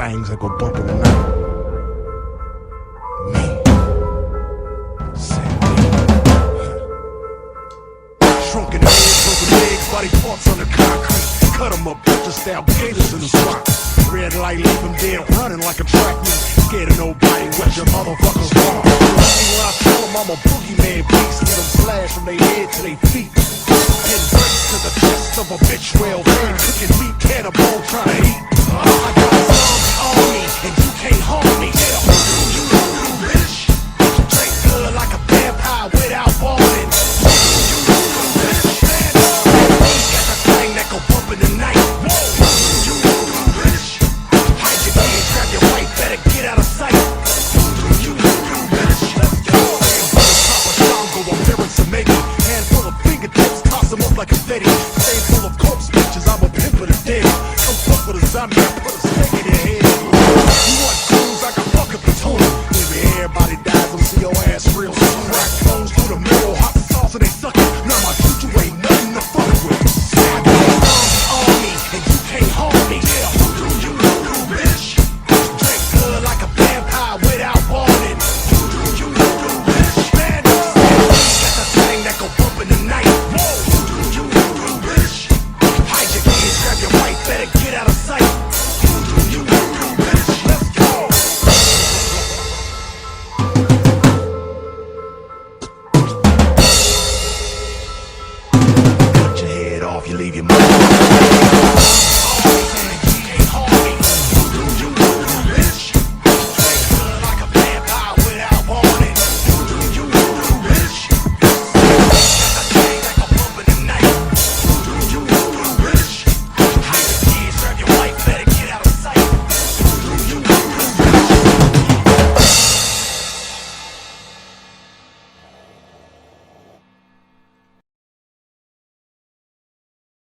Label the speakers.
Speaker 1: things that go bump in the night. Me. Sam me. Shrunken head, broken legs, body parts on the concrete. Cut 'em up, put the style gators in the spot. Red light, leave them dead, running like a track meet. Scared of nobody, what your motherfuckers want. When I tell them I'm a boogeyman beast, let them slash from their head to their feet. Getting bricks to the chest of a bitch well fed, cooking meat, cannibal, trying to eat.